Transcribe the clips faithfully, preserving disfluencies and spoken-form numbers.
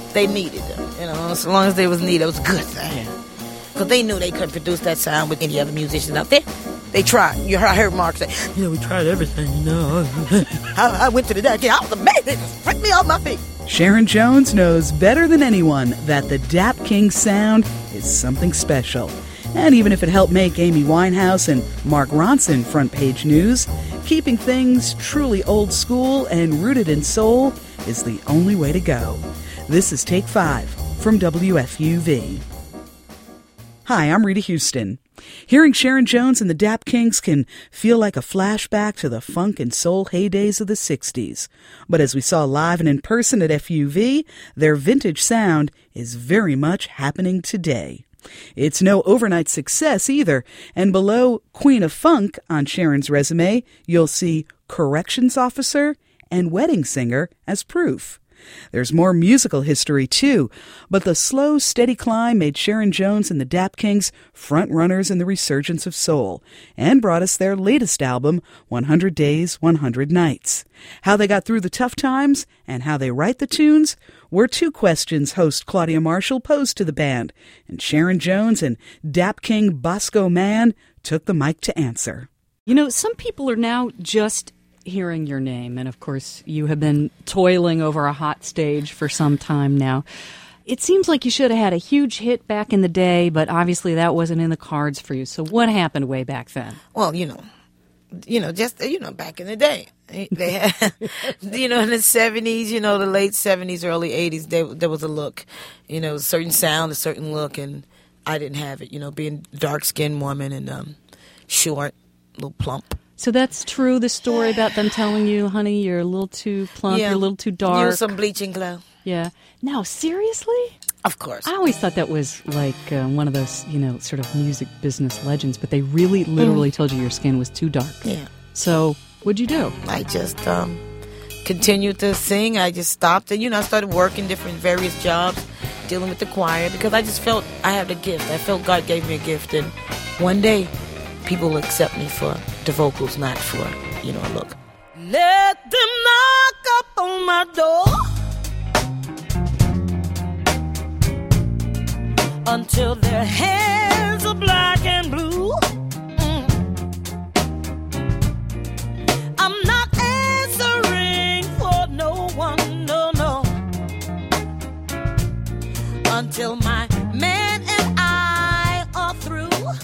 they needed them. You know, as long as they was needed, it was a good thing. Because they knew they couldn't produce that sound with any other musicians out there. They tried. You heard, I heard Mark say, you know, we tried everything, you know. I, I went to the deck. I was amazed. It just freaked me off my feet. Sharon Jones knows better than anyone that the Dap King sound is something special. And even if it helped make Amy Winehouse and Mark Ronson front page news, keeping things truly old school and rooted in soul is the only way to go. This is Take Five from W F U V. Hi, I'm Rita Houston. Hearing Sharon Jones and the Dap Kings can feel like a flashback to the funk and soul heydays of the sixties. But as we saw live and in person at F U V, their vintage sound is very much happening today. It's no overnight success either, and below Queen of Funk on Sharon's resume, you'll see Corrections Officer and Wedding Singer as proof. There's more musical history, too, but the slow, steady climb made Sharon Jones and the Dap Kings front runners in the resurgence of soul and brought us their latest album, one hundred days, one hundred nights. How they got through the tough times and how they write the tunes were two questions host Claudia Marshall posed to the band, and Sharon Jones and Dap King Bosco Mann took the mic to answer. You know, some people are now just hearing your name, and of course you have been toiling over a hot stage for some time now. It seems like you should have had a huge hit back in the day, but obviously that wasn't in the cards for you. So what happened way back then? Well, you know, you know, just, you know, back in the day. They had, you know, in the seventies, you know, the late seventies, early eighties, there, there was a look, you know, a certain sound, a certain look, and I didn't have it, you know, being a dark-skinned woman and um, short, a little plump. So that's true, the story about them telling you, honey, you're a little too plump, yeah. you're a little too dark. Use some bleaching glow. Yeah. Now, seriously? Of course. I always thought that was like uh, one of those, you know, sort of music business legends, but they really literally mm. told you your skin was too dark. Yeah. So what'd you do? I just um, continued to sing. I just stopped. And, you know, I started working different various jobs, dealing with the choir, because I just felt I had a gift. I felt God gave me a gift. And one day, people will accept me for the vocals, not for, you know, a look. Let them knock up on my door until their hands are black and blue. Mm. I'm not answering for no one, no, no, until my man and I are through.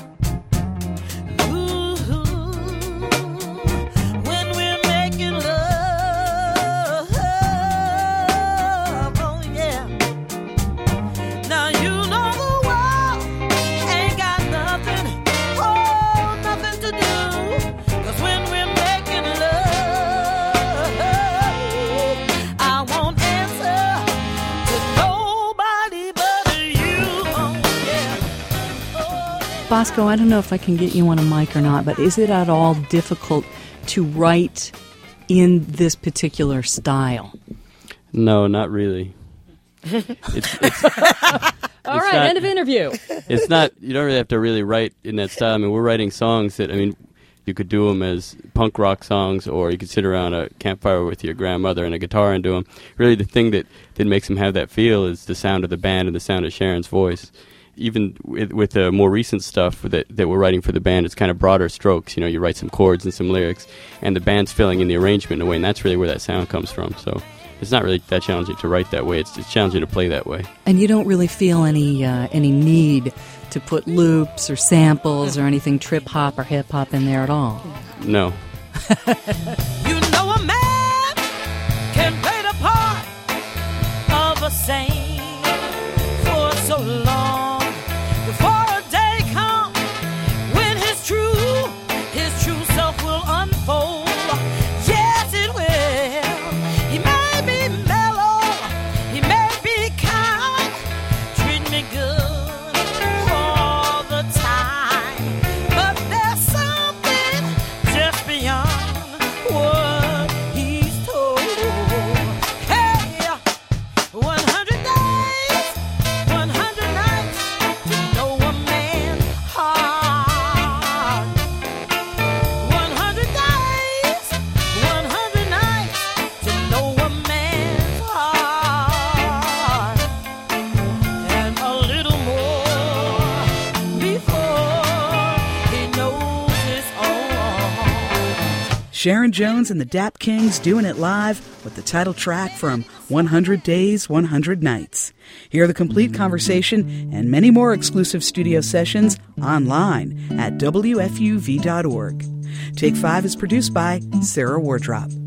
Bosco, I don't know if I can get you on a mic or not, but is it at all difficult to write in this particular style? No, not really. It's, it's, all it's right, not, end of interview. It's not, you don't really have to really write in that style. I mean, we're writing songs that, I mean, you could do them as punk rock songs, or you could sit around a campfire with your grandmother and a guitar and do them. Really, the thing that, that makes them have that feel is the sound of the band and the sound of Sharon's voice. Even with, with the more recent stuff that, that we're writing for the band, it's kind of broader strokes. You know, you write some chords and some lyrics, and the band's filling in the arrangement in a way, and that's really where that sound comes from. So it's not really that challenging to write that way. It's, it's challenging to play that way. And you don't really feel any uh, any need to put loops or samples or anything trip-hop or hip-hop in there at all? No. You know a man can play the part of a saint for so long. one hundred Sharon Jones and the Dap Kings doing it live with the title track from one hundred days, one hundred nights. Hear the complete conversation and many more exclusive studio sessions online at W F U V dot org. Take Five is produced by Sarah Wardrop.